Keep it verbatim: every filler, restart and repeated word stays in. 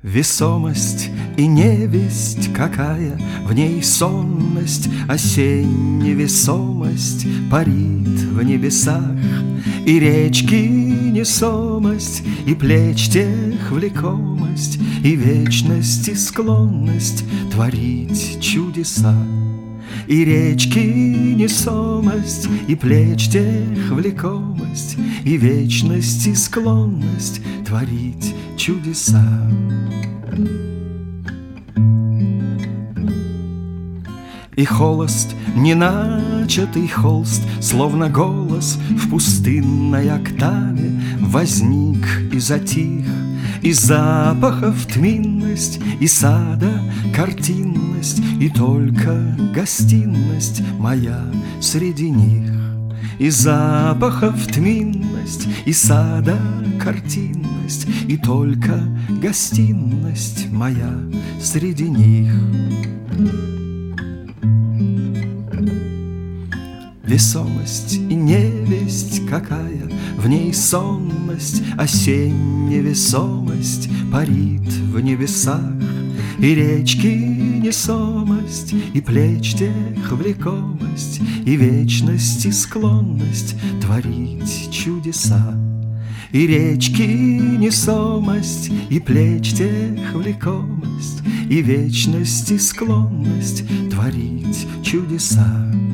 Весомость и невесть какая, в ней сонность, осенняя весомость парит в небесах. И речки несомость, и плеч тех влекомость, и вечность, и склонность творить чудеса. И речки несомость, и плеч тех влекомость, и вечность, и склонность творить чудеса. И холост, неначатый холст, словно голос в пустынной октаве, возник и затих. И запахов тминность, и сада картинность, и только гостиность моя среди них. И запахов тминность, и сада картинность, и только гостиность моя среди них. Весомость и невесть какая, в ней сонность, осенняя весомость парит в небесах. И речки несомость, и плеч тех влекомость, и вечность, и склонность творить чудеса. И речки несомость, и плеч тех влекомость, и вечность, и склонность творить чудеса.